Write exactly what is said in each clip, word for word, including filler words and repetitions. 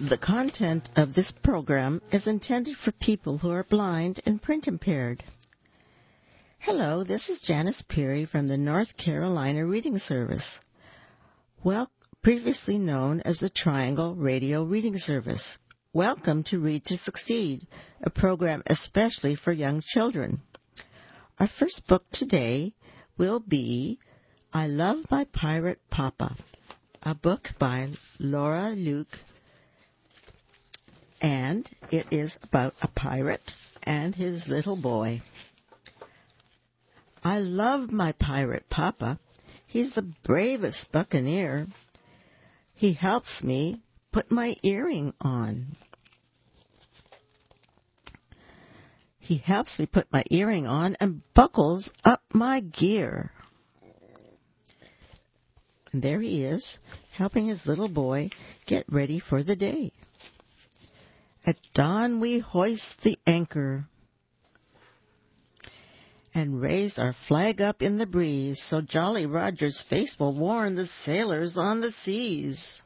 The content of this program is intended for people who are blind and print impaired. Hello, this is Janice Peary from the North Carolina Reading Service, well, previously known as the Triangle Radio Reading Service. Welcome to Read to Succeed, a program especially for young children. Our first book today will be I Love My Pirate Papa, a book by Laura Luke, and it is about a pirate and his little boy. I love my pirate papa. He's the bravest buccaneer. He helps me put my earring on. He helps me put my earring on and buckles up my gear. And there he is, helping his little boy get ready for the day. At dawn we hoist the anchor and raise our flag up in the breeze, so Jolly Roger's face will warn the sailors on the seas.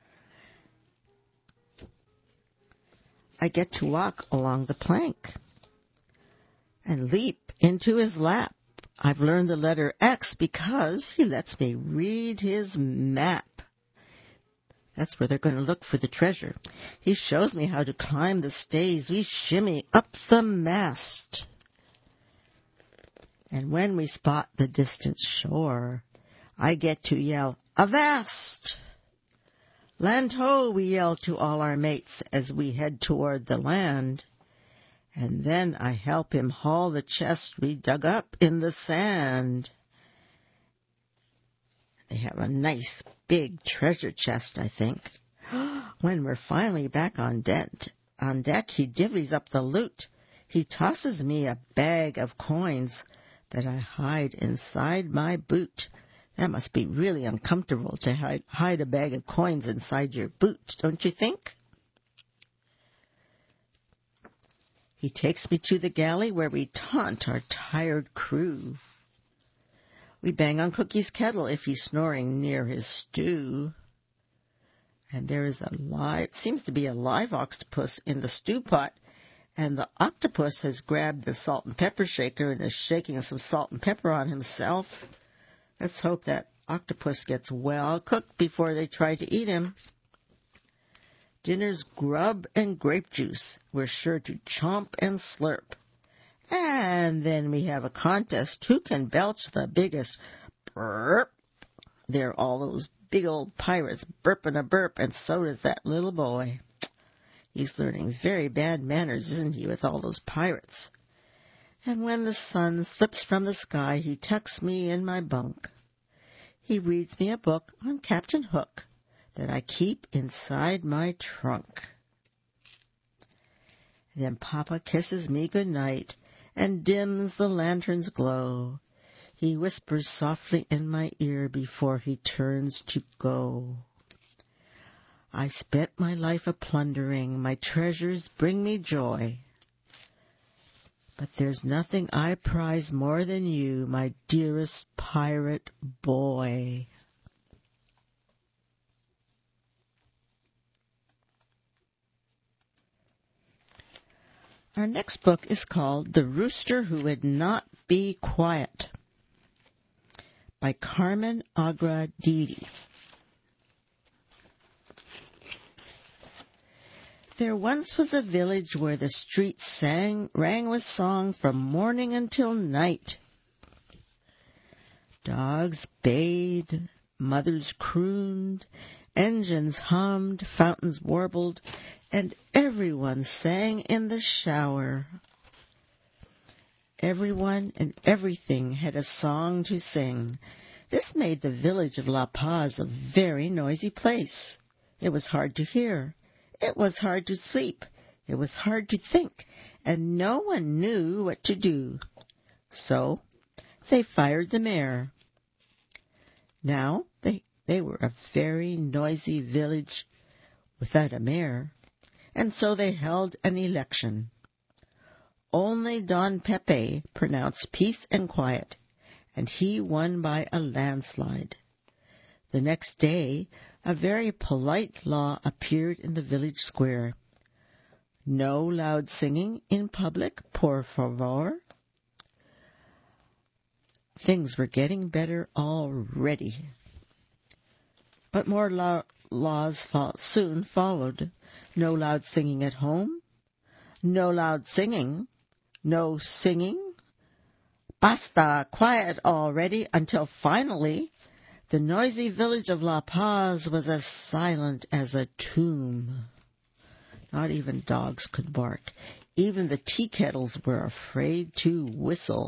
I get to walk along the plank and leap into his lap. I've learned the letter X because he lets me read his map. That's where they're going to look for the treasure. He shows me how to climb the stays. We shimmy up the mast. And when we spot the distant shore, I get to yell, "Avast!" "Land ho!" we yell to all our mates as we head toward the land. And then I help him haul the chest we dug up in the sand. They have a nice big treasure chest, I think. When we're finally back on deck, on deck, he divvies up the loot. He tosses me a bag of coins that I hide inside my boot. That must be really uncomfortable to hide, hide a bag of coins inside your boot, don't you think? He takes me to the galley where we taunt our tired crew. We bang on Cookie's kettle if he's snoring near his stew. And there is a live, seems to be a live octopus in the stew pot, and the octopus has grabbed the salt and pepper shaker and is shaking some salt and pepper on himself. Let's hope that octopus gets well cooked before they try to eat him. Dinner's grub and grape juice. We're sure to chomp and slurp. And then we have a contest. Who can belch the biggest burp? There are all those big old pirates burping a burp, and so does that little boy. He's learning very bad manners, isn't he, with all those pirates? And when the sun slips from the sky, he tucks me in my bunk. He reads me a book on Captain Hook that I keep inside my trunk. Then Papa kisses me good night and dims the lantern's glow. He whispers softly in my ear before he turns to go. I spent my life a-plundering, my treasures bring me joy. But there's nothing I prize more than you, my dearest pirate boy. Our next book is called The Rooster Who Would Not Be Quiet by Carmen Agra Didi. There once was a village where the streets sang, rang with song from morning until night. Dogs bayed, mothers crooned, engines hummed, fountains warbled, and everyone sang in the shower. Everyone and everything had a song to sing. This made the village of La Paz a very noisy place. It was hard to hear. It was hard to sleep. It was hard to think, and no one knew what to do. So they fired the mayor. Now they, they were a very noisy village without a mayor. And so they held an election. Only Don Pepe pronounced peace and quiet, and he won by a landslide. The next day, a very polite law appeared in the village square. No loud singing in public, por favor. Things were getting better already. But more lo- laws fo- soon followed. No loud singing at home. No loud singing. No singing. Basta, quiet already, until finally the noisy village of La Paz was as silent as a tomb. Not even dogs could bark. Even the tea kettles were afraid to whistle.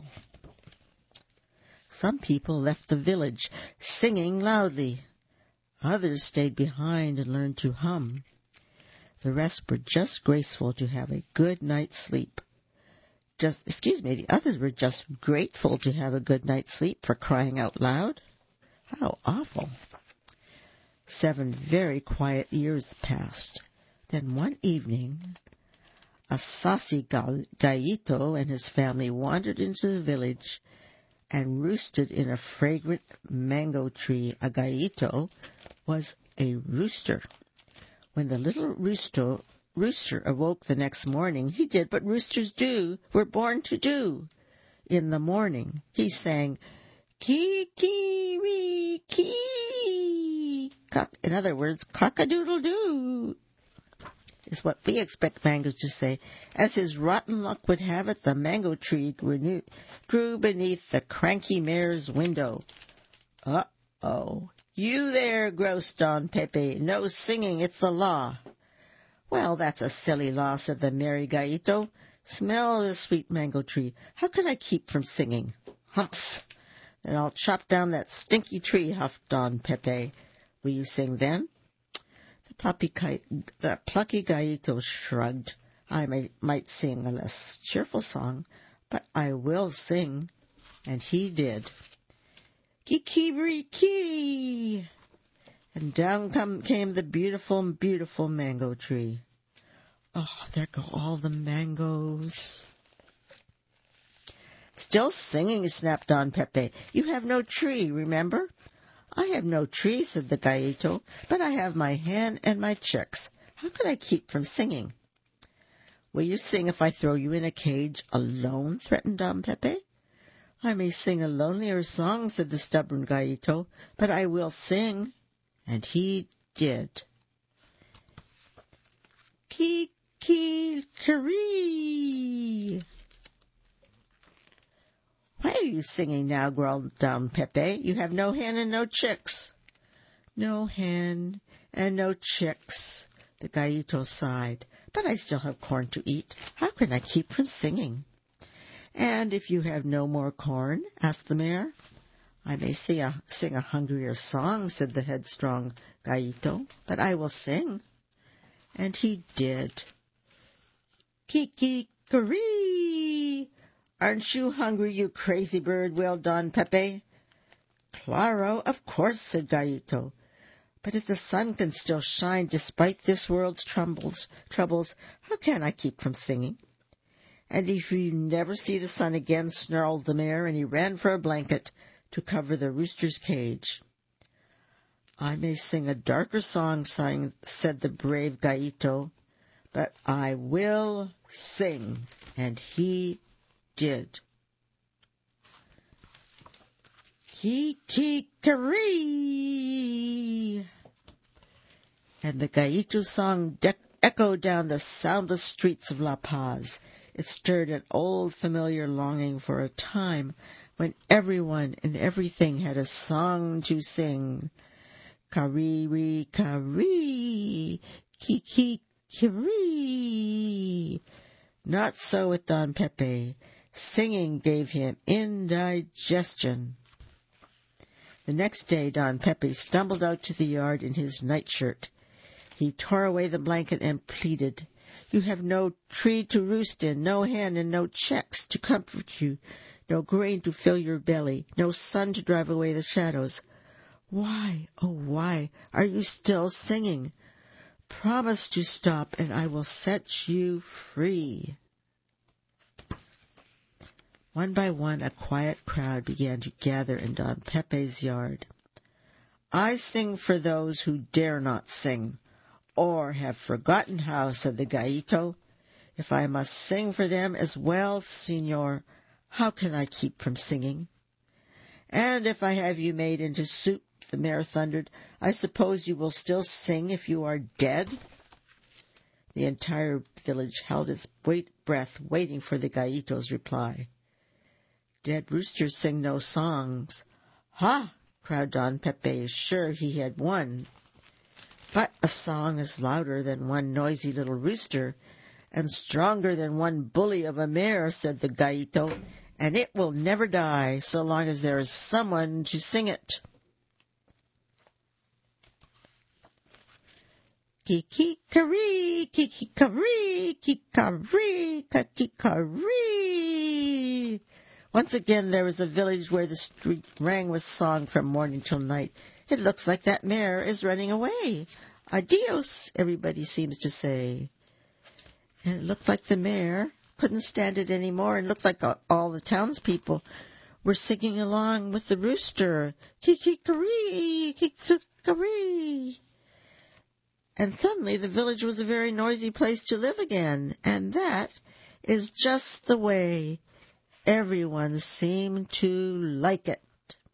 Some people left the village, singing loudly. Others stayed behind and learned to hum. The rest were just graceful to have a good night's sleep. Just, excuse me, the others were just grateful to have a good night's sleep, for crying out loud. How awful. Seven very quiet years passed. Then one evening, a saucy gallito and his family wandered into the village and roosted in a fragrant mango tree. A gallito was a rooster. When the little rooster, rooster awoke the next morning, he did what roosters do, were born to do. In the morning, he sang, "Kee-kee-wee-kee." In other words, cock-a-doodle-doo, is what we expect mangoes to say. As his rotten luck would have it, the mango tree grew, grew beneath the cranky mare's window. Uh-oh. "You there," groused Don Pepe. "No singing, it's the law." "Well, that's a silly law," said the merry gallito. "Smell the sweet mango tree. How can I keep from singing?" "Humph! Then I'll chop down that stinky tree," huffed Don Pepe. "Will you sing then?" The plucky, the plucky gallito shrugged. "I may, might sing a less cheerful song, but I will sing." And he did. "Kee-kee-ree-kee!" And down come, came the beautiful, beautiful mango tree. Oh, there go all the mangoes. "Still singing," snapped Don Pepe. "You have no tree, remember?" "I have no tree," said the gallito, "but I have my hen and my chicks. How could I keep from singing?" "Will you sing if I throw you in a cage alone?" threatened Don Pepe. "I may sing a lonelier song," said the stubborn gallito, "but I will sing." And he did. "Kee-kee-kee!" "Why are you singing now?" growled Don Pepe. "You have no hen and no chicks." "No hen and no chicks," the gallito sighed. "But I still have corn to eat. How can I keep from singing?" "And if you have no more corn?" asked the mare. "I may sing a, sing a hungrier song," said the headstrong gallito, "but I will sing." And he did. "Kee-kee-kee! Aren't you hungry, you crazy bird?" wailed Don Pepe. "Claro, of course," said Gallito. "But if the sun can still shine despite this world's troubles, troubles, how can I keep from singing?" "And if you never see the sun again," snarled the mare, and he ran for a blanket to cover the rooster's cage. "I may sing a darker song," sang, said the brave Gallito, "but I will sing." And he did. "Kee-kee-kee!" And the Gallito's song de- echoed down the soundless streets of La Paz. It stirred an old familiar longing for a time when everyone and everything had a song to sing. Caree, caree, kee-kee-kee. Not so with Don Pepe. Singing gave him indigestion. The next day Don Pepe stumbled out to the yard in his nightshirt. He tore away the blanket and pleaded, "You have no tree to roost in, no hen and no chicks to comfort you, no grain to fill your belly, no sun to drive away the shadows. Why, oh why, are you still singing? Promise to stop, and I will set you free." One by one, a quiet crowd began to gather in Don Pepe's yard. I sing for those who dare not sing, or have forgotten how, said the Gallito. If I must sing for them as well, Senor, how can I keep from singing? And if I have you made into soup, the mayor thundered, I suppose you will still sing if you are dead? The entire village held its wait breath, waiting for the Gallito's reply. Dead roosters sing no songs. Ha! cried Don Pepe, sure he had won. But a song is louder than one noisy little rooster, and stronger than one bully of a mare, said the Gallito, and it will never die so long as there is someone to sing it. Kiki-kari, kiki-kari, kiki-kari, kiki-kari. Once again there was a village where the street rang with song from morning till night. It looks like that mare is running away. Adios, everybody seems to say. And it looked like the mare couldn't stand it any more, and looked like all the townspeople were singing along with the rooster. Kiki-kari, kiki-kari. And suddenly the village was a very noisy place to live again, and that is just the way. Everyone seemed to like it.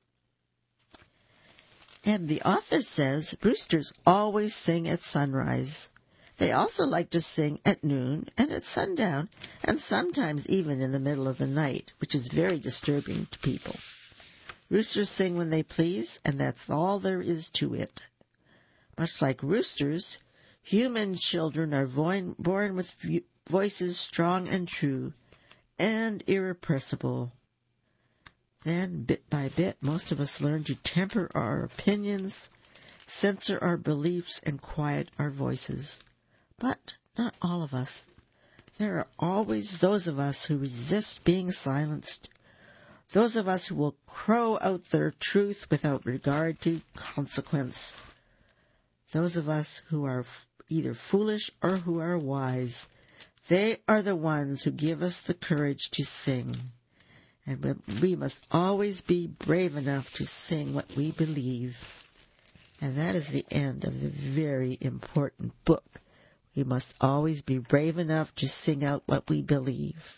And the author says roosters always sing at sunrise. They also like to sing at noon and at sundown, and sometimes even in the middle of the night, which is very disturbing to people. Roosters sing when they please, and that's all there is to it. Much like roosters, human children are born with voices strong and true, and irrepressible. Then, bit by bit, most of us learn to temper our opinions, censor our beliefs, and quiet our voices. But not all of us. There are always those of us who resist being silenced, those of us who will crow out their truth without regard to consequence, those of us who are either foolish or who are wise. They are the ones who give us the courage to sing. And we must always be brave enough to sing what we believe. And that is the end of the very important book. We must always be brave enough to sing out what we believe.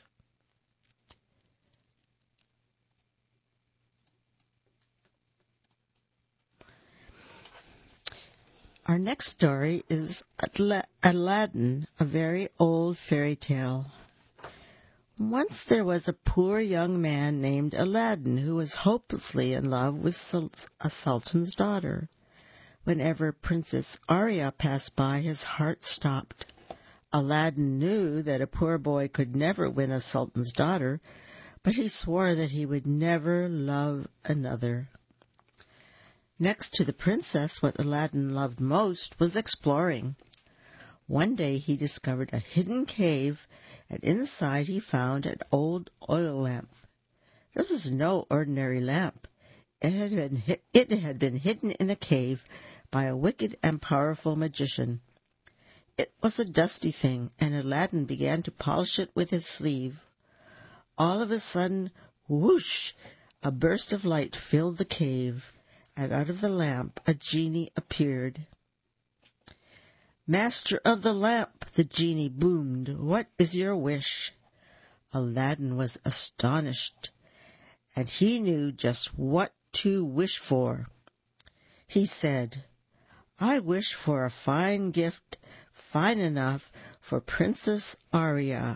Our next story is Aladdin, a very old fairy tale. Once there was a poor young man named Aladdin who was hopelessly in love with a sultan's daughter. Whenever Princess Arya passed by, his heart stopped. Aladdin knew that a poor boy could never win a sultan's daughter, but he swore that he would never love another. Next to the princess, what Aladdin loved most was exploring. One day he discovered a hidden cave, and inside he found an old oil lamp. This was no ordinary lamp. It had been, it had been hidden in a cave by a wicked and powerful magician. It was a dusty thing, and Aladdin began to polish it with his sleeve. All of a sudden, whoosh, a burst of light filled the cave, and out of the lamp a genie appeared. "Master of the lamp," the genie boomed, "what is your wish?" Aladdin was astonished, and he knew just what to wish for. He said, "I wish for a fine gift, fine enough for Princess Arya."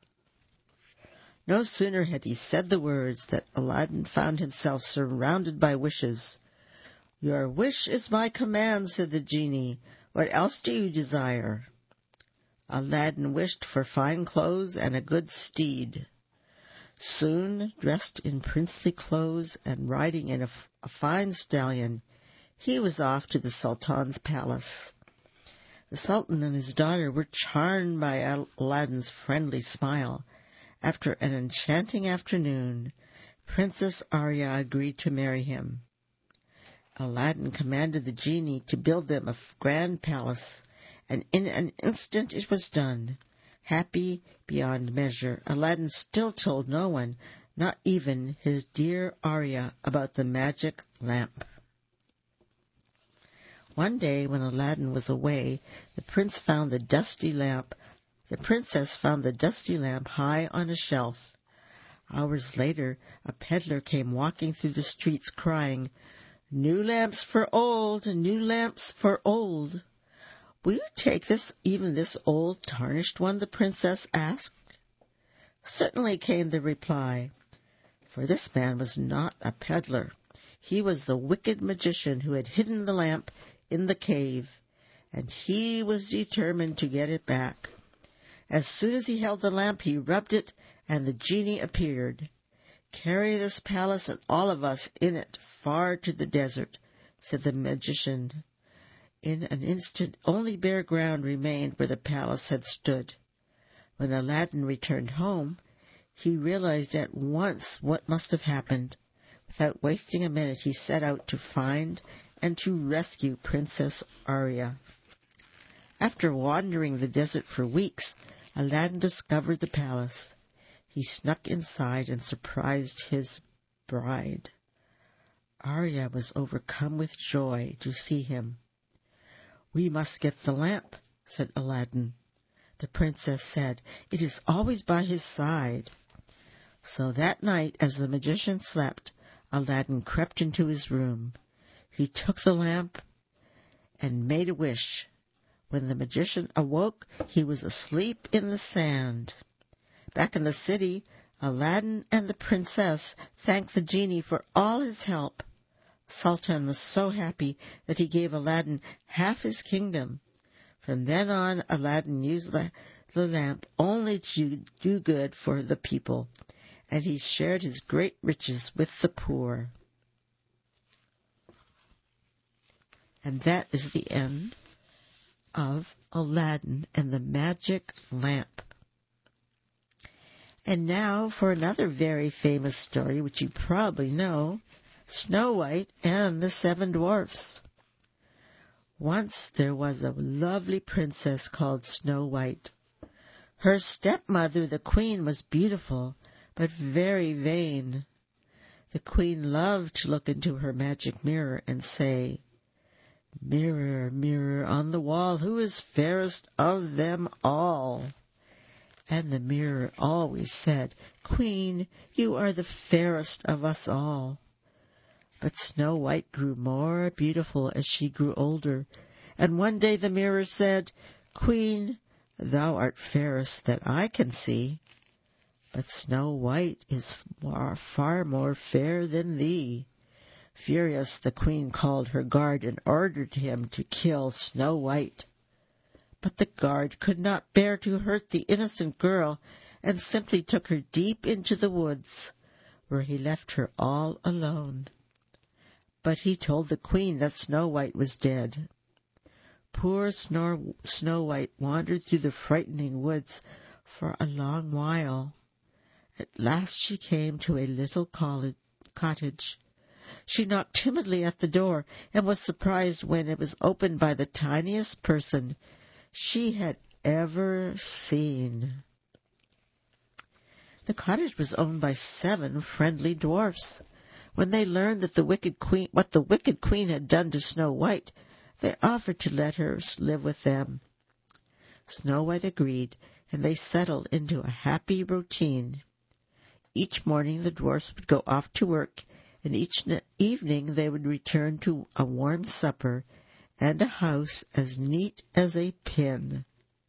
No sooner had he said the words than Aladdin found himself surrounded by wishes. "Your wish is my command," said the genie. "What else do you desire?" Aladdin wished for fine clothes and a good steed. Soon, dressed in princely clothes and riding in a, f- a fine stallion, he was off to the Sultan's palace. The Sultan and his daughter were charmed by Aladdin's friendly smile. After an enchanting afternoon, Princess Arya agreed to marry him. Aladdin commanded the genie to build them a grand palace, and in an instant it was done. Happy beyond measure, Aladdin still told no one, not even his dear Arya, about the magic lamp. One day, when Aladdin was away, the prince found the dusty lamp. The princess found the dusty lamp high on a shelf. Hours later, a peddler came walking through the streets crying, "New lamps for old, new lamps for old." "Will you take this, even this old tarnished one?" the princess asked. "Certainly," came the reply. For this man was not a peddler. He was the wicked magician who had hidden the lamp in the cave, and he was determined to get it back. As soon as he held the lamp, he rubbed it, and the genie appeared. "Carry this palace and all of us in it far to the desert," said the magician. In an instant only bare ground remained where the palace had stood. When Aladdin returned home, he realized at once what must have happened. Without wasting a minute, he set out to find and to rescue Princess Arya. After wandering the desert for weeks, Aladdin discovered the palace. He snuck inside and surprised his bride. Arya was overcome with joy to see him. "We must get the lamp," said Aladdin. The princess said, "It is always by his side." So that night, as the magician slept, Aladdin crept into his room. He took the lamp and made a wish. When the magician awoke, he was asleep in the sand. Back in the city, Aladdin and the princess thanked the genie for all his help. Sultan was so happy that he gave Aladdin half his kingdom. From then on, Aladdin used the, the lamp only to do good for the people, and he shared his great riches with the poor. And that is the end of Aladdin and the Magic Lamp. And now for another very famous story, which you probably know, Snow White and the Seven Dwarfs. Once there was a lovely princess called Snow White. Her stepmother, the queen, was beautiful, but very vain. The queen loved to look into her magic mirror and say, "Mirror, mirror on the wall, who is fairest of them all?" And the mirror always said, "Queen, you are the fairest of us all." But Snow White grew more beautiful as she grew older, and one day the mirror said, "Queen, thou art fairest that I can see, but Snow White is far, far more fair than thee." Furious, the queen called her guard and ordered him to kill Snow White. But the guard could not bear to hurt the innocent girl, and simply took her deep into the woods, where he left her all alone. But he told the queen that Snow White was dead. Poor Snow White wandered through the frightening woods for a long while. At last she came to a little cottage. She knocked timidly at the door and was surprised when it was opened by the tiniest person she had ever seen. The cottage was owned by seven friendly dwarfs. When they learned that the wicked queen, what the wicked queen had done to Snow White, they offered to let her live with them. Snow White agreed, and they settled into a happy routine. Each morning the dwarfs would go off to work, and each evening they would return to a warm supper and a house as neat as a pin.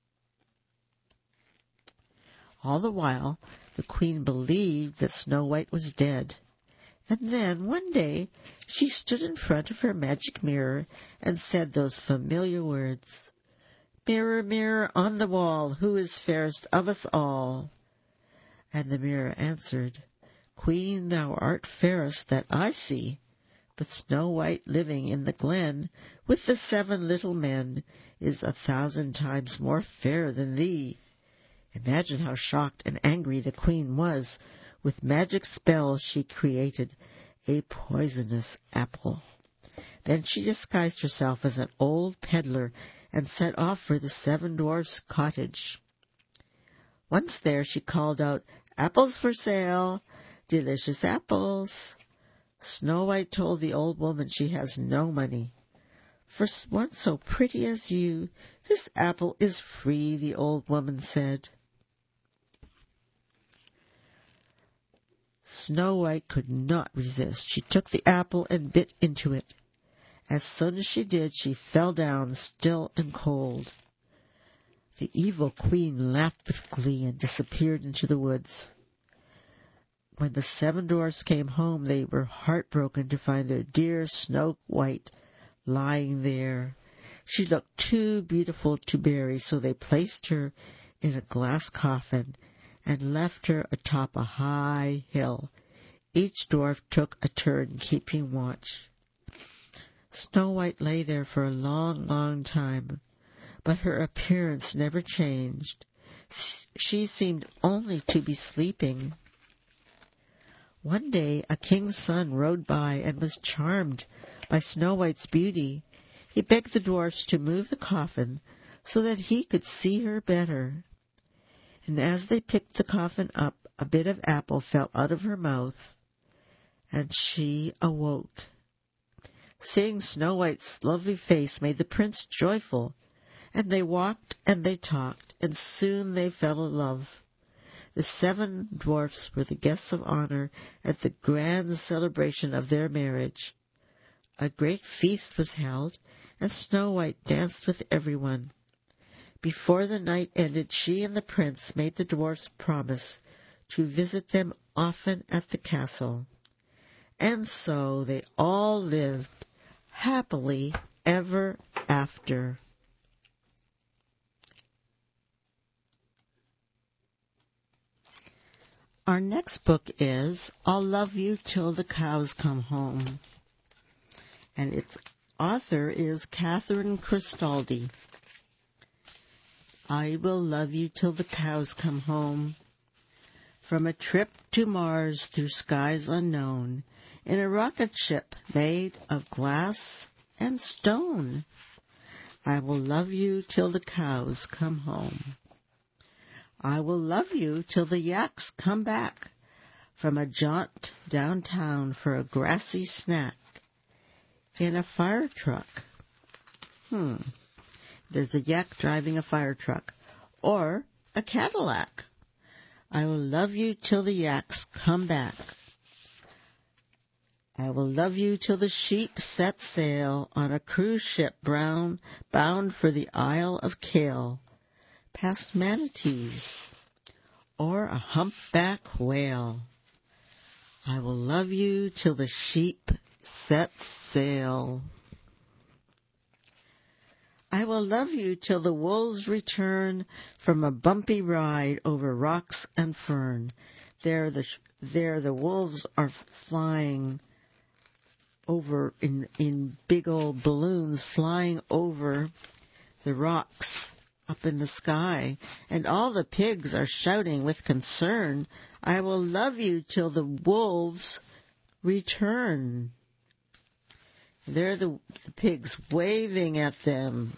All the while, the queen believed that Snow White was dead. And then, one day, she stood in front of her magic mirror and said those familiar words, "Mirror, mirror on the wall, who is fairest of us all?" And the mirror answered, "Queen, thou art fairest that I see, but Snow White living in the glen with the seven little men is a thousand times more fair than thee." Imagine how shocked and angry the queen was. With magic spells she created a poisonous apple. Then she disguised herself as an old peddler and set off for the seven dwarfs' cottage. Once there she called out, "Apples for sale, delicious apples." Snow White told the old woman she has no money. "For one so pretty as you, this apple is free," the old woman said. Snow White could not resist. She took the apple and bit into it. As soon as she did, she fell down, still and cold. The evil queen laughed with glee and disappeared into the woods. When the seven dwarfs came home, they were heartbroken to find their dear Snow White lying there. She looked too beautiful to bury, so they placed her in a glass coffin and left her atop a high hill. Each dwarf took a turn keeping watch. Snow White lay there for a long, long time, but her appearance never changed. She seemed only to be sleeping. One day a king's son rode by and was charmed by Snow White's beauty. He begged the dwarfs to move the coffin so that he could see her better. And as they picked the coffin up, a bit of apple fell out of her mouth, and she awoke. Seeing Snow White's lovely face made the prince joyful, and they walked and they talked, and soon they fell in love. The seven dwarfs were the guests of honor at the grand celebration of their marriage. A great feast was held, and Snow White danced with everyone. Before the night ended, she and the prince made the dwarfs promise to visit them often at the castle. And so they all lived happily ever after. Our next book is I'll Love You Till the Cows Come Home, and its author is Catherine Cristaldi. I will love you till the cows come home, from a trip to Mars through skies unknown, in a rocket ship made of glass and stone. I will love you till the cows come home. I will love you till the yaks come back from a jaunt downtown for a grassy snack in a fire truck. Hmm. There's a yak driving a fire truck or a Cadillac. I will love you till the yaks come back. I will love you till the sheep set sail on a cruise ship brown bound for the Isle of Kale, past manatees or a humpback whale. I will love you till the sheep set sail. I will love you till the wolves return from a bumpy ride over rocks and fern. There the there the wolves are flying over in in big old balloons, flying over the rocks up in the sky, and all the pigs are shouting with concern, I will love you till the wolves return. There are the, the pigs waving at them.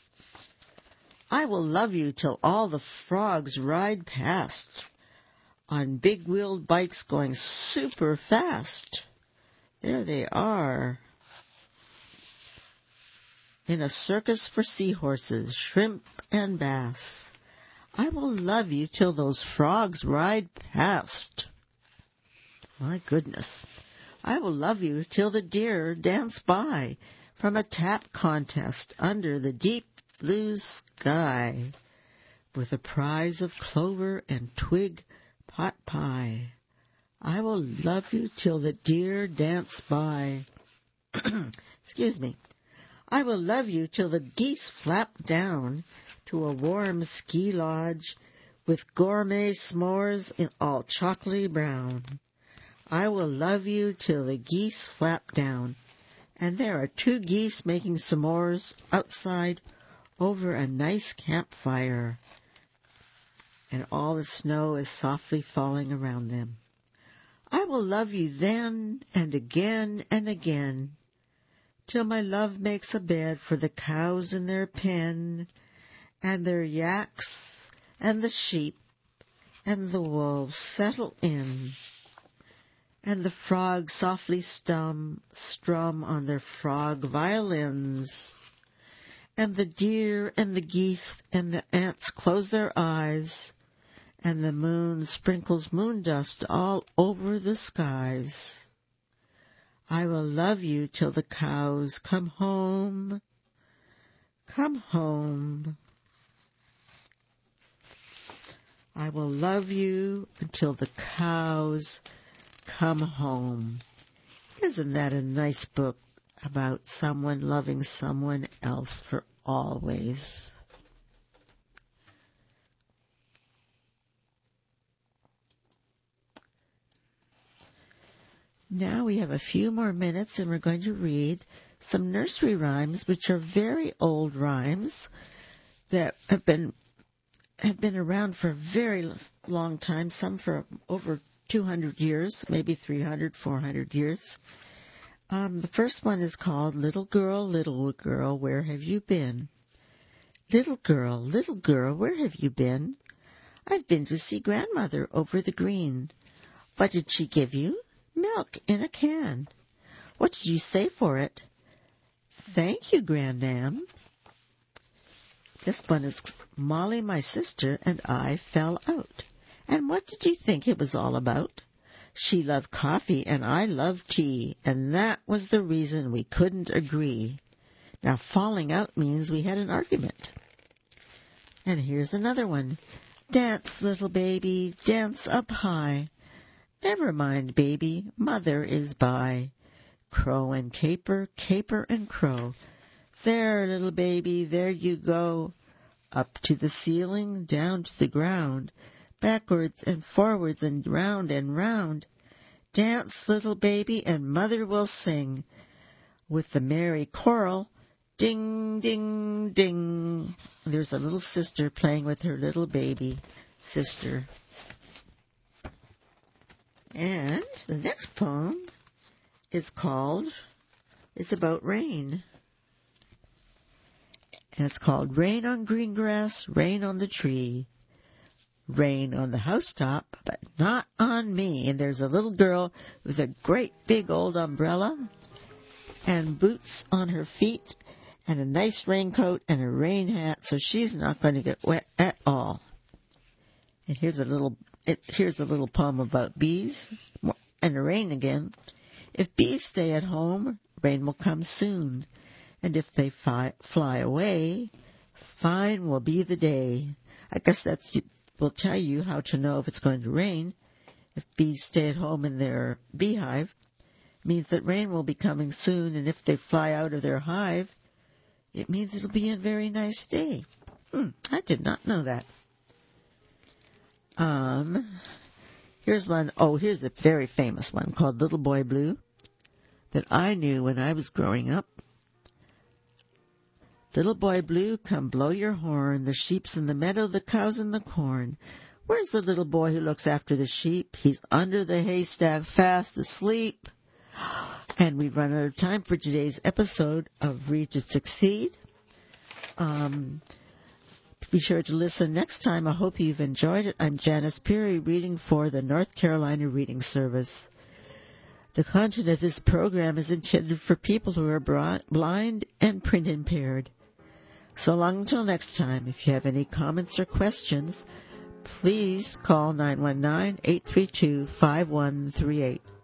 I will love you till all the frogs ride past on big-wheeled bikes going super fast. There they are. In a circus for seahorses, shrimp and bass. I will love you till those frogs ride past. My goodness. I will love you till the deer dance by from a tap contest under the deep blue sky with a prize of clover and twig pot pie. I will love you till the deer dance by. Excuse me. I will love you till the geese flap down to a warm ski lodge with gourmet s'mores in all chocolatey brown. I will love you till the geese flap down, and there are two geese making s'mores outside over a nice campfire, and all the snow is softly falling around them. I will love you then and again and again, till my love makes a bed for the cows in their pen, and their yaks and the sheep and the wolves settle in. and the frogs softly strum, strum on their frog violins, and the deer and the geese and the ants close their eyes, and the moon sprinkles moon dust all over the skies. I will love you till the cows come home, come home. I will love you until the cows come home. Isn't that a nice book about someone loving someone else for always? Now we have a few more minutes and we're going to read some nursery rhymes, which are very old rhymes that have been have been around for a very long time, some for over two hundred years, maybe three hundred, four hundred years. Um, the first one is called Little Girl, Little Girl, Where Have You Been? Little girl, little girl, where have you been? I've been to see Grandmother over the green. What did she give you? Milk in a can. What did you say for it? Thank you, Grandam. This one is Molly, my sister, and I fell out. And what did you think it was all about? She loved coffee and I loved tea, and that was the reason we couldn't agree. Now, falling out means we had an argument. And here's another one. Dance, little baby, dance up high. Never mind, baby, mother is by. Crow and caper, caper and crow. There, little baby, there you go. Up to the ceiling, down to the ground, backwards and forwards and round and round. Dance, little baby, and mother will sing. With the merry choral, ding, ding, ding. There's a little sister playing with her little baby sister. And the next poem is called, it's about rain. And it's called Rain on Green Grass, Rain on the Tree. Rain on the housetop, but not on me. And there's a little girl with a great big old umbrella and boots on her feet and a nice raincoat and a rain hat, so she's not going to get wet at all. And here's a little it, here's a little poem about bees and the rain again. If bees stay at home, rain will come soon. And if they fi- fly away, fine will be the day. I guess that's will tell you how to know if it's going to rain. If bees stay at home in their beehive, it means that rain will be coming soon. And if they fly out of their hive, it means it'll be a very nice day. Hmm, I did not know that. Um, here's one. Oh, here's a very famous one called Little Boy Blue that I knew when I was growing up. Little boy blue, come blow your horn, the sheep's in the meadow, the cow's in the corn. Where's the little boy who looks after the sheep? He's under the haystack fast asleep. And we've run out of time for today's episode of Read to Succeed. Um, be sure to listen next time. I hope you've enjoyed it. I'm Janice Peary, reading for the North Carolina Reading Service. The content of this program is intended for people who are blind and print impaired. So long until next time, if you have any comments or questions, please call nine one nine, eight three two, five one three eight.